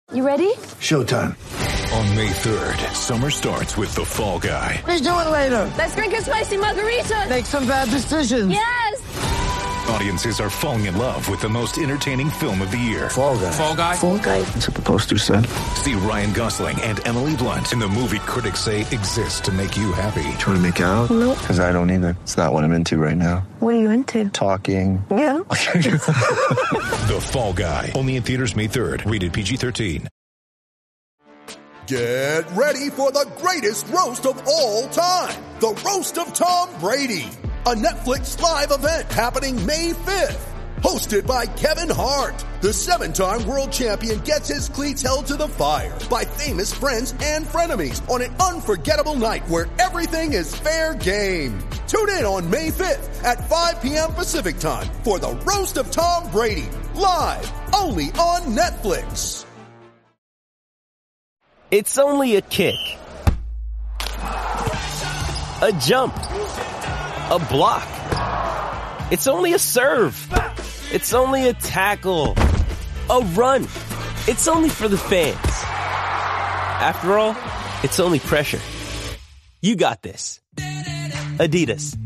You ready? Showtime. On May 3rd, summer starts with The Fall Guy. Let's do it later. Let's drink a spicy margarita. Make some bad decisions. Yes. Audiences are falling in love with the most entertaining film of the year. Fall Guy. Fall Guy. Fall Guy. That's what the poster said. See Ryan Gosling and Emily Blunt in the movie critics say exists to make you happy. Trying to make it out? Nope. Because I don't either. It's not what I'm into right now. What are you into? Talking. Yeah. The Fall Guy. Only in theaters May 3rd. Rated PG-13. Get ready for the greatest roast of all time. The Roast of Tom Brady. A Netflix live event happening May 5th. Hosted by Kevin Hart. The 7-time world champion gets his cleats held to the fire by famous friends and frenemies on an unforgettable night where everything is fair game. Tune in on May 5th at 5 p.m. Pacific time for the Roast of Tom Brady. Live only on Netflix. It's only a kick, a jump, a block. It's only a serve. It's only a tackle, a run. It's only for the fans. After all, it's only pressure. You got this. Adidas.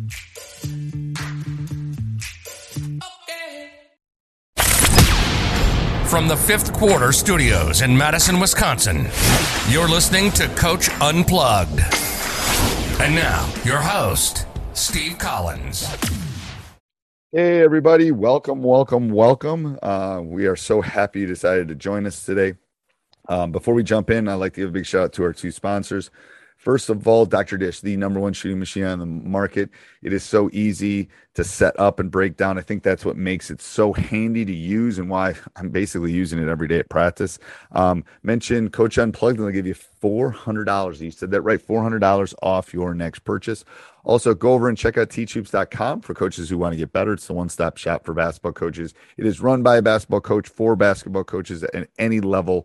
From the Fifth Quarter Studios in Madison, Wisconsin, you're listening to Coach Unplugged. And now, your host, Steve Collins. Hey, everybody. Welcome. We are so happy you decided to join us today. Before we jump in, I'd like to give a big shout out to our two sponsors. First of all, Dr. Dish, the number one shooting machine on the market. It is so easy to set up and break down. I think that's what makes it so handy to use and why I'm basically using it every day at practice. Mention Coach Unplugged and they'll give you $400. You said that right, $400 off your next purchase. Also, go over and check out teachhoops.com for coaches who want to get better. It's the one-stop shop for basketball coaches. It is run by a basketball coach for basketball coaches at any level.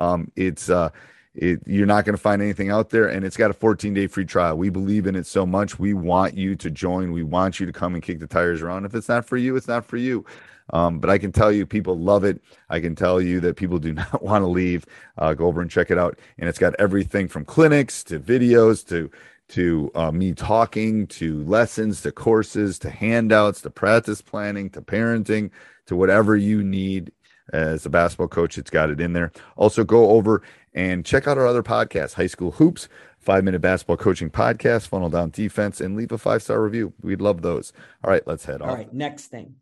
You're not going to find anything out there, and it's got a 14-day free trial. We believe in it so much. We want you to join. We want you to come and kick the tires around. If it's not for you, it's not for you. But I can tell you people love it. I can tell you that people do not want to leave. Go over and check it out. And it's got everything from clinics to videos to me talking to lessons to courses to handouts to practice planning to parenting to whatever you need as a basketball coach. It's got it in there. Also, go over and check out our other podcasts, High School Hoops, 5-Minute Basketball Coaching Podcast, Funnel Down Defense, and leave a 5-star review. We'd love those. All right, let's head on. All right, next thing.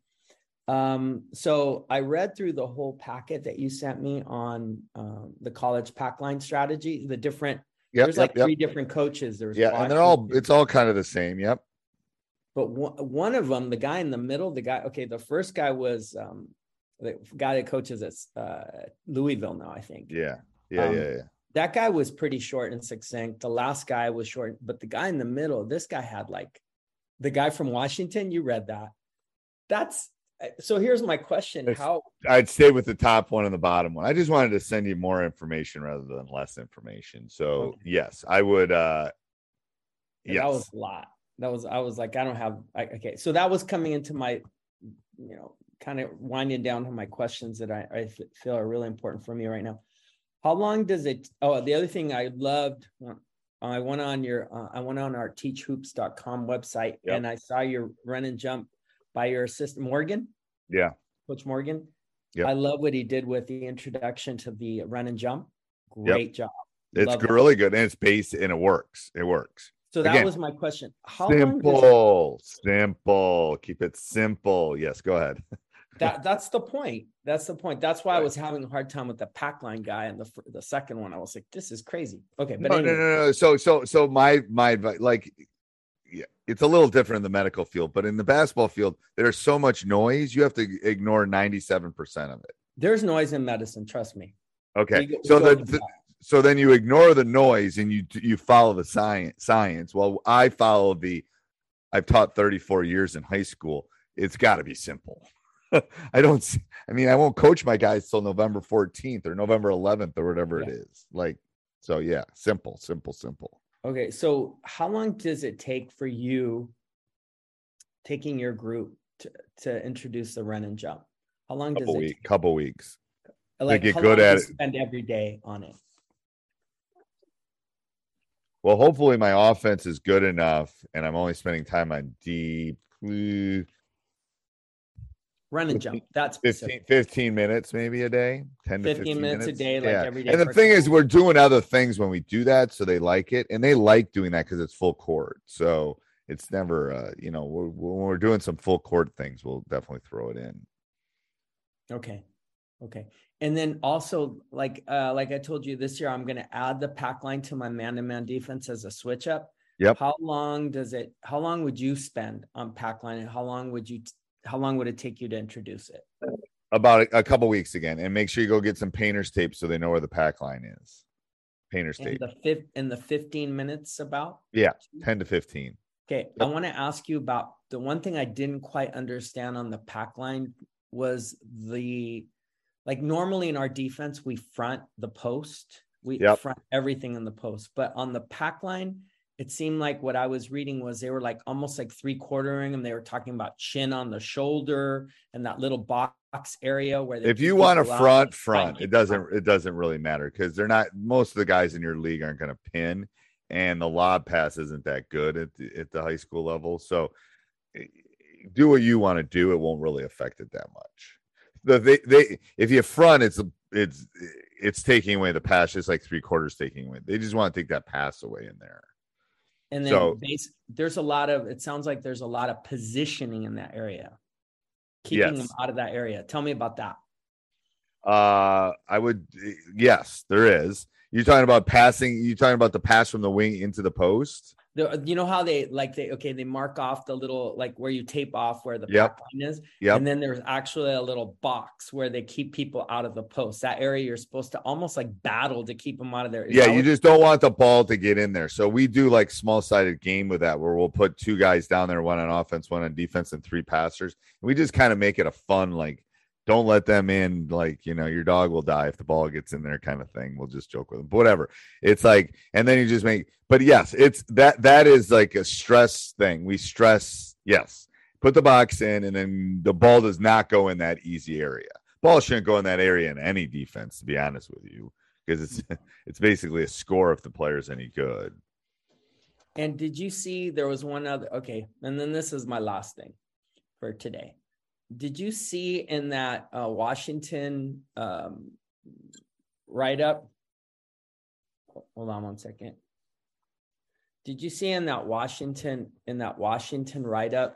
So I read through the whole packet that you sent me on the college pack line strategy, the different, there's three different coaches. There's and it's all kind of the same. Yep. But one of them, the guy in the middle, the first guy was the guy that coaches at Louisville now, I think. Yeah. That guy was pretty short and succinct. The last guy was short, but the guy in the middle, this guy had the guy from Washington. You read that. So here's my question. I'd stay with the top one and the bottom one. I just wanted to send you more information rather than less information. So okay. Yes, I would. Yes. That was a lot. I was like, I don't have, okay. So that was coming into my, kind of winding down to my questions that I feel are really important for me right now. How long does it? Oh, the other thing I loved, I went on our teachhoops.com website and I saw your run and jump by your assistant Morgan. Yeah. Coach Morgan. Yep. I love what he did with the introduction to the run and jump. Great job. It's really good. And it's based and it works. So that was my question. Simple. Keep it simple. Yes, go ahead. That's the point. That's why I was having a hard time with the pack line guy and the second one. I was like, this is crazy. Okay, but no. So my advice, it's a little different in the medical field, but in the basketball field, there's so much noise. You have to ignore 97% of it. There's noise in medicine. Trust me. Okay. So then you ignore the noise and you follow the science. Well, I've taught 34 years in high school. It's got to be simple. I won't coach my guys till November 14th or November 11th or whatever it is. Simple. Okay. So how long does it take for you taking your group to introduce the run and jump? How long does it take? Couple weeks. Like get how good long at do you it. spend every day on it? Well, hopefully my offense is good enough, and I'm only spending time on deep. Run and jump. That's 15 minutes maybe a day, 10 to 15 minutes a day, like every day. And the thing is, we're doing other things when we do that, so they like it, and they like doing that because it's full court. So it's never, when we're doing some full court things, we'll definitely throw it in. Okay. And then also, like I told you, this year I'm going to add the pack line to my man-to-man defense as a switch up. Yep. How long would you spend on pack line, and how long would it take you to introduce it? About a couple weeks again, and make sure you go get some painter's tape so they know where the pack line is. Painter's tape. In the 15 minutes about? Yeah, 10 to 15. Okay. Yep. I want to ask you about the one thing I didn't quite understand on the pack line was normally in our defense, we front the post. We front everything in the post. But on the pack line, it seemed like what I was reading was they were like almost like 3/4ing, and they were talking about chin on the shoulder and that little box area where if you want to front, it doesn't really matter because they're not, most of the guys in your league aren't going to pin, and the lob pass isn't that good at the high school level. So do what you want to do. It won't really affect it that much. If you front, it's taking away the pass, just like 3/4 taking away. They just want to take that pass away in there. And then it sounds like there's a lot of positioning in that area, keeping them out of that area. Tell me about that. Yes, there is. You're talking about passing. You're talking about the pass from the wing into the post. You know how they mark off the little, like where you tape off where the pack line is. Yep. And then there's actually a little box where they keep people out of the post. That area you're supposed to almost like battle to keep them out of there. You just don't want the ball to get in there. So we do like small-sided game with that, where we'll put 2 guys down there, 1 on offense, 1 on defense, and 3 passers. And we just kind of make it a fun, like, don't let them in, like, your dog will die if the ball gets in there kind of thing. We'll just joke with them. But whatever. It's like, and then you just but yes, it's that is like a stress thing. We stress, yes, put the box in, and then the ball does not go in that easy area. Ball shouldn't go in that area in any defense, to be honest with you, because it's basically a score if the player's any good. And did you see there was one other, okay, and then this is my last thing for today. Did you see in that Washington write-up? Hold on one second. Did you see in that Washington write-up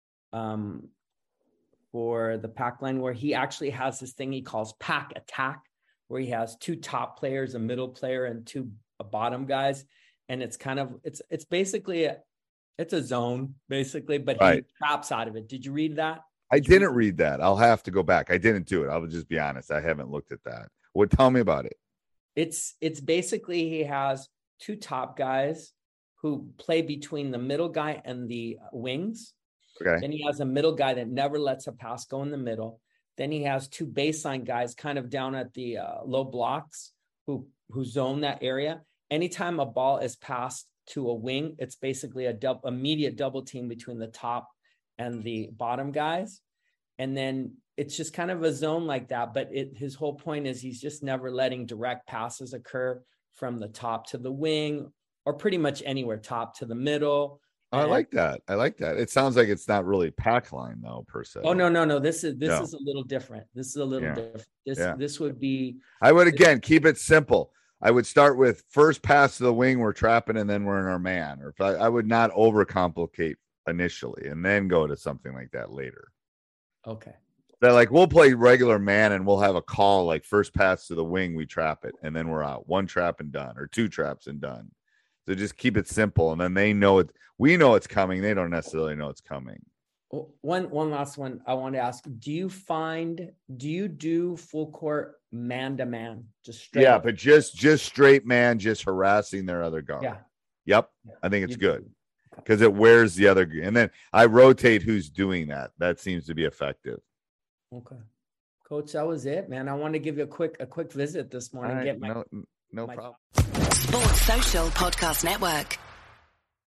for the pack line, where he actually has this thing he calls pack attack, where he has 2 top players, a middle player, and 2 bottom guys, and it's kind of it's basically it's a zone basically, but he traps out of it. Did you read that? I didn't read that. I'll have to go back. I didn't do it. I will just be honest. I haven't looked at that. Tell me about it. It's basically he has 2 top guys who play between the middle guy and the wings. Okay. Then he has a middle guy that never lets a pass go in the middle. Then he has 2 baseline guys kind of down at the low blocks who zone that area. Anytime a ball is passed to a wing, it's basically immediate double team between the top and the bottom guys. And then it's just kind of a zone like that. But his whole point is he's just never letting direct passes occur from the top to the wing, or pretty much anywhere, top to the middle. I like that. It sounds like it's not really pack line though, per se. Oh, no. This is a little different. This would be. I would, again, keep it simple. I would start with first pass to the wing, we're trapping, and then we're in our man. Or I would not overcomplicate initially and then go to something like that later. Okay. That, like, we'll play regular man and we'll have a call like first pass to the wing, we trap it, and then we're out. 1 trap and done, or 2 traps and done. So just keep it simple, and then they know it. We know it's coming. They don't necessarily know it's coming. One last one I want to ask. Do you do full court man-to-man? Just straight up? But just straight man, just harassing their other guard. Yeah. Yep. I think it's good because it wears the other. And then I rotate who's doing that. That seems to be effective. Okay. Coach, that was it, man. I want to give you a quick visit this morning. Right. No problem. Sports Social Podcast Network.